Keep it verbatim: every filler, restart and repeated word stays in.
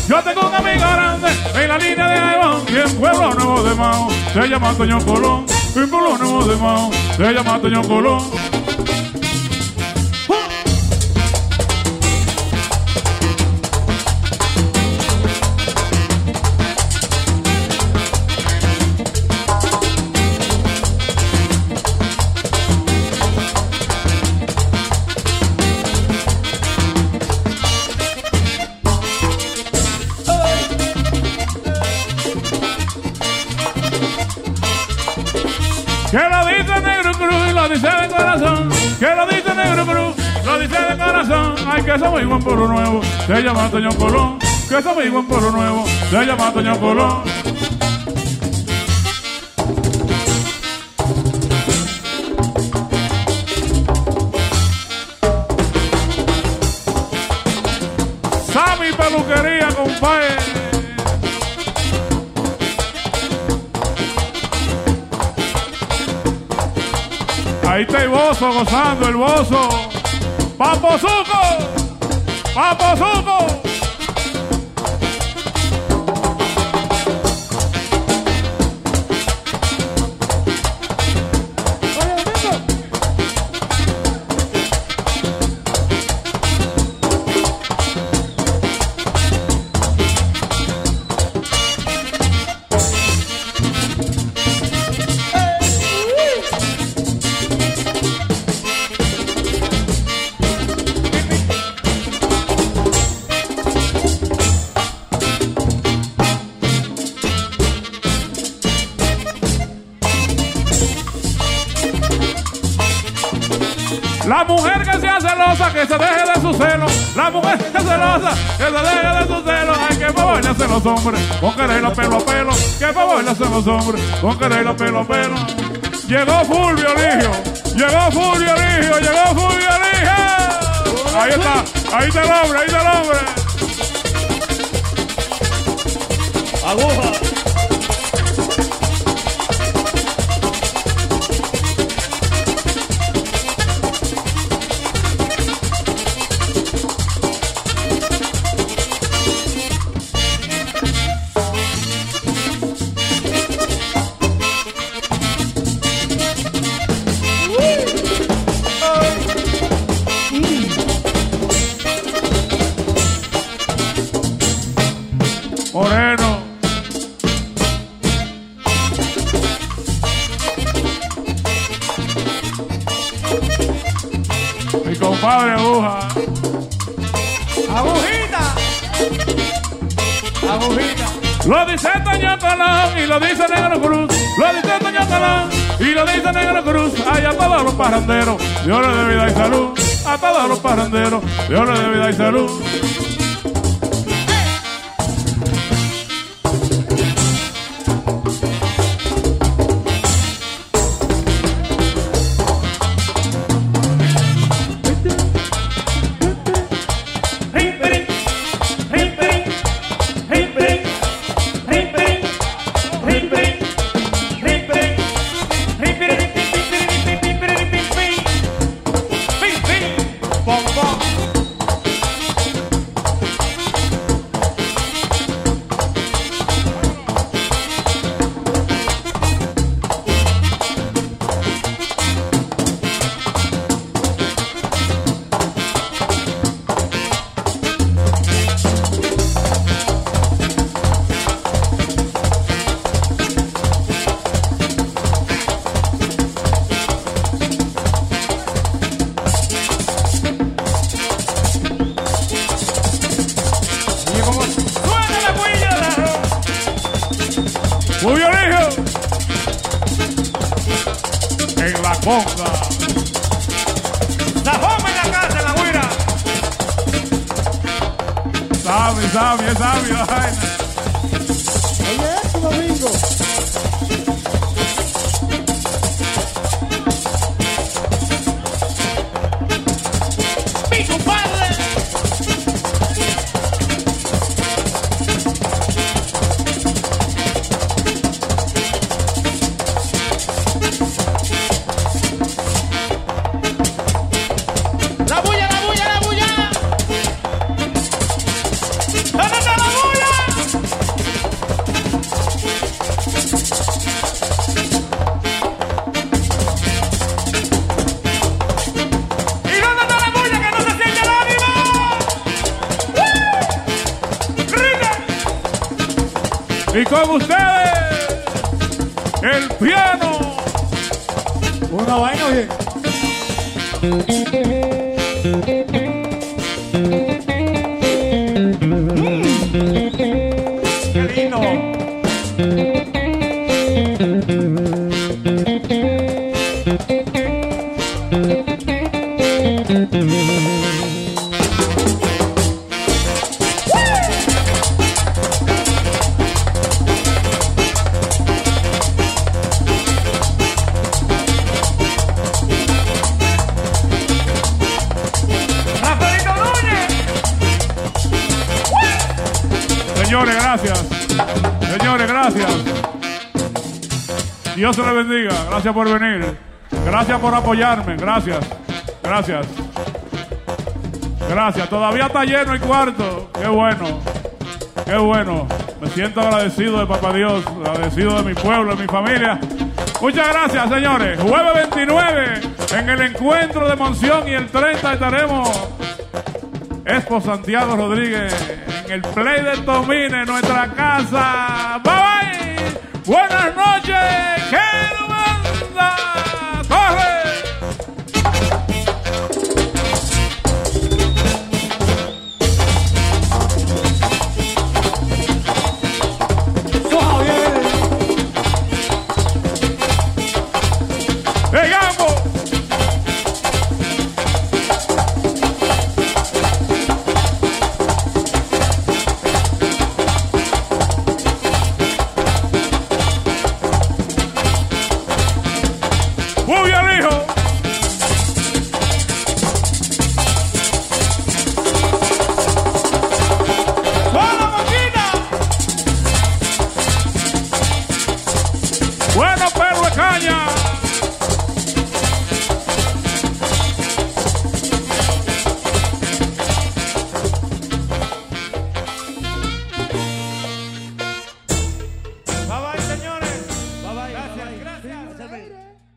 Yo tengo un amigo grande en la línea de Aibón y en Pueblo Nuevo de Mao se llama Toño Colón. En Pueblo Nuevo de Mao se llama Toño Colón. Que lo dice Negro Cruz y lo dice de corazón. Que lo dice Negro Cruz, lo dice de corazón. Ay, que somos igual en Pueblo Nuevo, se llama Toño Colón. Que somos igual en Pueblo Nuevo, se llama Toño Colón. Sammy Peluquería, compadre. Ahí está el Bozo gozando, el Bozo. ¡Papo Zuco! ¡Papo Zuco! La mujer que sea celosa, que se deje de su celo. La mujer que es celosa, que se deje de su celo. Ay, que favor le hacen los hombres, con quererla pelo a pelo. Que favor le hacen los hombres, con quererla pelo a pelo. Llegó Fulvio Eligio, llegó Fulvio Eligio, llegó Fulvio Eligio. Ahí está, ahí está el hombre, ahí está el hombre. Aguja. Moreno. Mi compadre Aguja. Agujita. Agujita. Lo dice Toño Colón y lo dice Negro Cruz. Lo dice Toño Colón y lo dice Negro Cruz. Ay, a todos los parranderos, Dios les dé vida y salud. A todos los parranderos, Dios les dé vida y salud. Fulvio Eligio en la conga. La bomba en la casa, la güira. Sabe, sabe, sabe la vaina. Oye, esto, domingo. Mi compadre. La bulla, la bulla, la bulla. ¿Dónde está la bulla? Y con ustedes, el piano. Una vaina bien. Qué lindo. Rafaelito Núñez. Señores, gracias. Señores, gracias. Dios se les bendiga. Gracias por venir. Gracias por apoyarme. Gracias. Gracias. Gracias. Todavía está lleno el cuarto. Qué bueno. Qué bueno. Me siento agradecido de Papá Dios. Agradecido de mi pueblo, de mi familia. Muchas gracias, señores. Jueves veintinueve en el encuentro de Monción y el treinta estaremos Expo Santiago Rodríguez en el Play de Tomine, nuestra casa. Bye bye. Buenas noches. ¡Qué banda! ¡Corre! Soja bien. ¡Llegamos! ¡Muy bien, hijo! ¡Buena moquita! ¡Bueno, perro de caña! Bye bye, señores. Bye bye. Gracias, bye bye. gracias. Gracias.